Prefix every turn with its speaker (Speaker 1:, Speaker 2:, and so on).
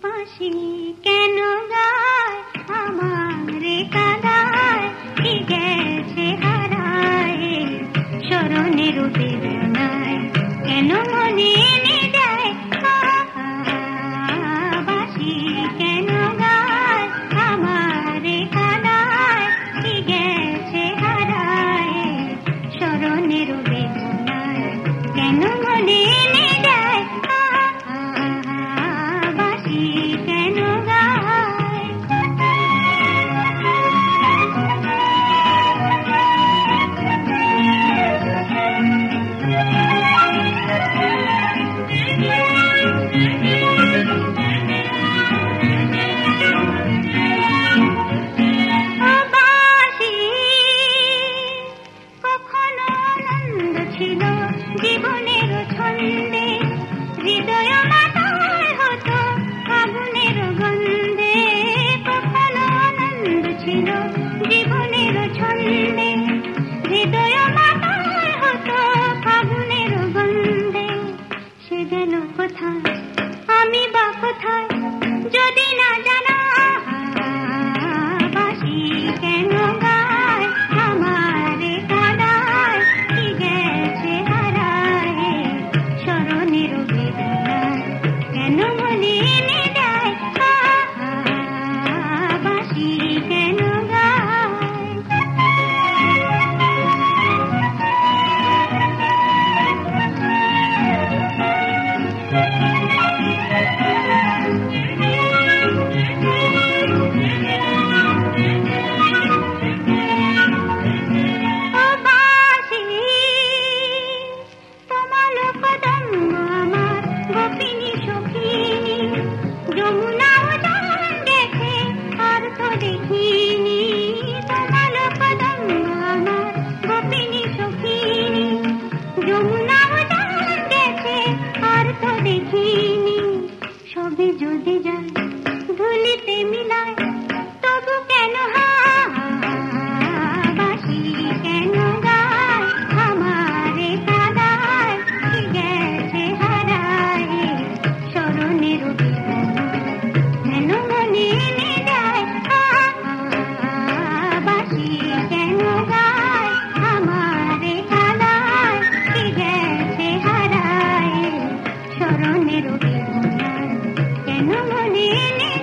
Speaker 1: বাঁশি কেন গায় আমারে কাঁদায়, কি গেছে হারায় স্মরণের বেদনায়, কেন মনে এনে দেয় বাঁশি কেন গায় আমারে কাঁদায়, কি গেছে হারায় স্মরণের বেদনায়, কেন মনে এনে দেয় বাঁশি কেন গায়। ও বাঁশি কখনো আনন্দ ছিল জীবনের ছন্দে, হৃদয় মাতায় হতো আগুনের গন্ধে, কখনো আনন্দ ছিল জীবনের ছন্দে, হৃদয় মাতায় হতো আগুনের গন্ধে, সে গেল কোথায় আমি বা কোথায় যদি না জানা, বাঁশি কেন গায় আমারে কাঁদায়, কি গেছে হারায় স্মরণের বেদনায়, কেন মনে এনে দেয় বাঁশি কেন গায়। ও বাঁশি তোমার কদম্ব আমার গোপিনী সখিনী, যমুনা উজান দেখে আর তো দেখিনি, তোমার কদম্ব আমার গোপিনী সখিনী, যমুনা উজান দেখে আর তো দেখিনি, সবে যদি যায় ধুলিতে মিলায় তবু কেন বাঁশি কেন গায় আমারে কাঁদায়, কি গেছে হারায় স্মরণের বেদনায়, কেন মনে এনে দেয় বাঁশি কেন গায় আমারে কাঁদায়, কি গেছে হারায় স্মরণের বেদনায়, কেন মনে এনে